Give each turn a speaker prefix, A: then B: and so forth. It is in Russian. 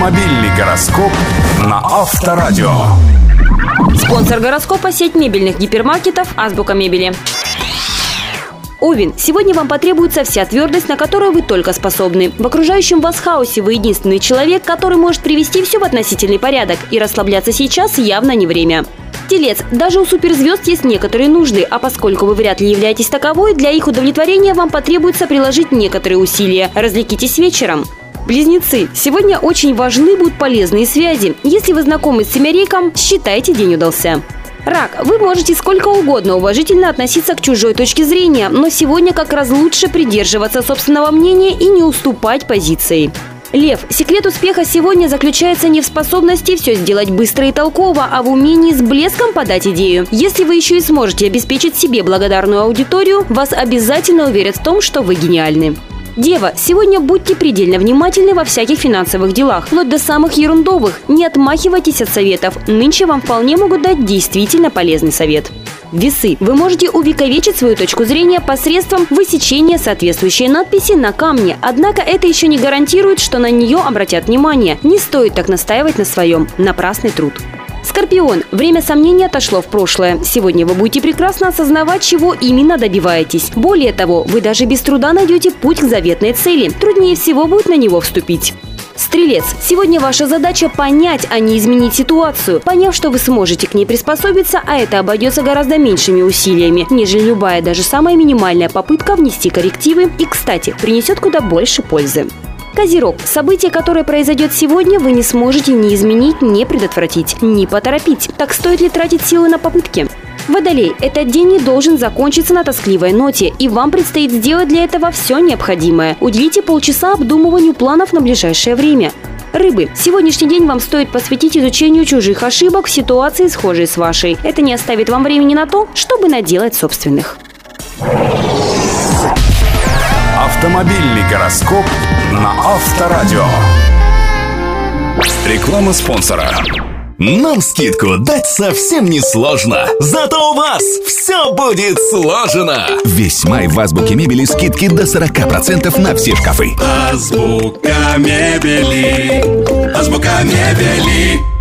A: Автомобильный гороскоп на Авторадио.
B: Спонсор гороскопа — сеть мебельных гипермаркетов «Азбука мебели». Овен, сегодня вам потребуется вся твердость, на которую вы только способны. В окружающем вас хаосе вы единственный человек, который может привести все в относительный порядок, и расслабляться сейчас явно не время. Телец, даже у суперзвезд есть некоторые нужды, а поскольку вы вряд ли являетесь таковой, для их удовлетворения вам потребуется приложить некоторые усилия. Развлекитесь вечером. Близнецы, сегодня очень важны будут полезные связи. Если вы знакомы с семерейком, считайте, день удался. Рак, вы можете сколько угодно уважительно относиться к чужой точке зрения, но сегодня как раз лучше придерживаться собственного мнения и не уступать позиции. Лев, секрет успеха сегодня заключается не в способности все сделать быстро и толково, а в умении с блеском подать идею. Если вы еще и сможете обеспечить себе благодарную аудиторию, вас обязательно уверят в том, что вы гениальны. Дева, сегодня будьте предельно внимательны во всяких финансовых делах, вплоть до самых ерундовых. Не отмахивайтесь от советов. Нынче вам вполне могут дать действительно полезный совет. Весы, вы можете увековечить свою точку зрения посредством высечения соответствующей надписи на камне. Однако это еще не гарантирует, что на нее обратят внимание. Не стоит так настаивать на своем. Напрасный труд. Скорпион, время сомнений отошло в прошлое. Сегодня вы будете прекрасно осознавать, чего именно добиваетесь. Более того, вы даже без труда найдете путь к заветной цели. Труднее всего будет на него вступить. Стрелец, сегодня ваша задача понять, а не изменить ситуацию. Поняв, что вы сможете к ней приспособиться, а это обойдется гораздо меньшими усилиями, нежели любая, даже самая минимальная попытка внести коррективы и, кстати, принесет куда больше пользы. Козерог, событие, которое произойдет сегодня, вы не сможете ни изменить, ни предотвратить, ни поторопить. Так стоит ли тратить силы на попытки? Водолей, этот день не должен закончиться на тоскливой ноте, и вам предстоит сделать для этого все необходимое. Уделите полчаса обдумыванию планов на ближайшее время. Рыбы, сегодняшний день вам стоит посвятить изучению чужих ошибок в ситуации, схожей с вашей. Это не оставит вам времени на то, чтобы наделать собственных.
A: Автомобильный гороскоп на Авторадио. Реклама спонсора.
C: Нам скидку дать совсем не сложно. Зато у вас все будет сложено. Весь май в Азбуке мебели скидки до 40% на все шкафы.
D: Азбука мебели. Азбука мебели.